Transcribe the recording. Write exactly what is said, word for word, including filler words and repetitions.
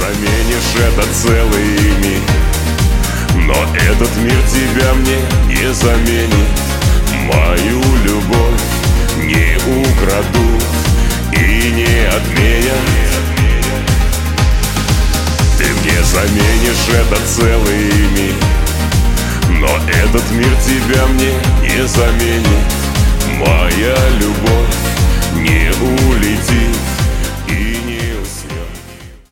заменишь это целый мир, но этот мир тебя мне не заменит. Мою любовь не украдут и не отменят. Ты мне заменишь этот целый мир, но этот мир тебя мне не заменит. Моя любовь не улетит